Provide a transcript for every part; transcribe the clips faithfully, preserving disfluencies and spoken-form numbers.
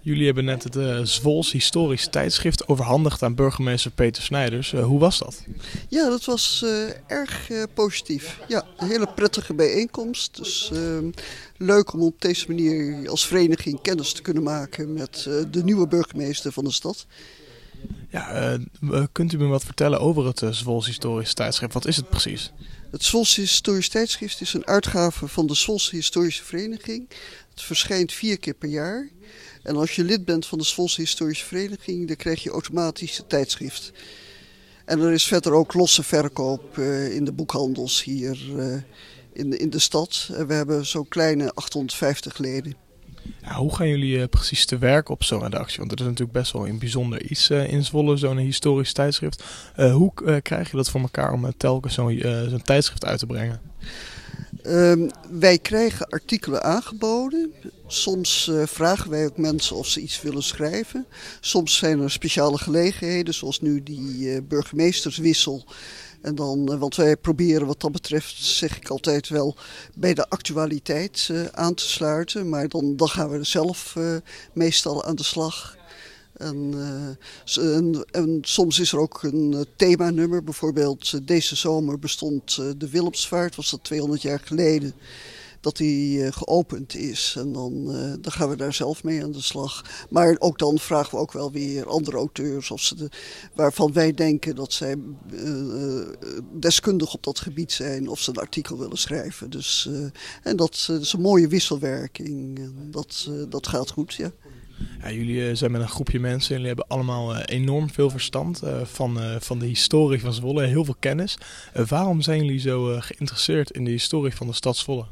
Jullie hebben net het uh, Zwols Historisch Tijdschrift overhandigd aan burgemeester Peter Snijders. Uh, hoe was dat? Ja, dat was uh, erg uh, positief. Ja, een hele prettige bijeenkomst. Dus uh, leuk om op deze manier als vereniging kennis te kunnen maken met uh, de nieuwe burgemeester van de stad. Ja, uh, kunt u me wat vertellen over het uh, Zwols Historisch Tijdschrift? Wat is het precies? Het Zwols Historisch Tijdschrift is een uitgave van de Zwolse Historische Vereniging. Het verschijnt vier keer per jaar. En als je lid bent van de Zwolse Historische Vereniging, dan krijg je automatisch het tijdschrift. En er is verder ook losse verkoop uh, in de boekhandels hier uh, in, de, in de stad. En we hebben zo'n kleine achthonderdvijftig leden. Ja, hoe gaan jullie uh, precies te werk op zo'n redactie? Want het is natuurlijk best wel een bijzonder iets uh, in Zwolle, zo'n historisch tijdschrift. Uh, hoe uh, krijg je dat voor elkaar om uh, telkens zo'n uh, zo'n tijdschrift uit te brengen? Um, wij krijgen artikelen aangeboden. Soms uh, vragen wij ook mensen of ze iets willen schrijven. Soms zijn er speciale gelegenheden, zoals nu die uh, burgemeesterswissel. En dan, uh, want wij proberen wat dat betreft, zeg ik altijd wel, bij de actualiteit uh, aan te sluiten. Maar dan, dan gaan we er zelf uh, meestal aan de slag. En, uh, en, en soms is er ook een uh, themanummer. Bijvoorbeeld uh, deze zomer bestond uh, de Willemsvaart, was dat tweehonderd jaar geleden, dat die uh, geopend is. En dan, uh, dan gaan we daar zelf mee aan de slag. Maar ook dan vragen we ook wel weer andere auteurs of ze de, waarvan wij denken dat zij uh, deskundig op dat gebied zijn, of ze een artikel willen schrijven. Dus, uh, en dat, uh, dat is een mooie wisselwerking. En dat, uh, dat gaat goed, ja. Ja, jullie zijn met een groepje mensen en jullie hebben allemaal uh, enorm veel verstand uh, van, uh, van de historie van Zwolle, heel veel kennis. Uh, waarom zijn jullie zo uh, geïnteresseerd in de historie van de stad Zwolle?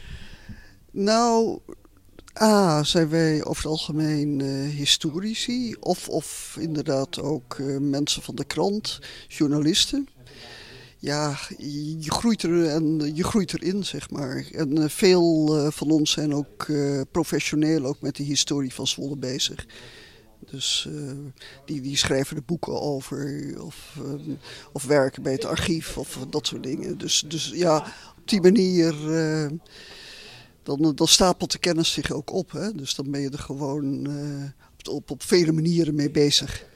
Nou, A, zijn wij over het algemeen uh, historici of, of inderdaad ook uh, mensen van de krant, journalisten. Ja, je groeit, er, en je groeit erin, zeg maar. En uh, veel uh, van ons zijn ook uh, professioneel ook met de historie van Zwolle bezig. Dus uh, die, die schrijven er boeken over of, um, of werken bij het archief of dat soort dingen. Dus, dus ja, op die manier, uh, dan, dan stapelt de kennis zich ook op. Hè? Dus dan ben je er gewoon uh, op, op, op vele manieren mee bezig.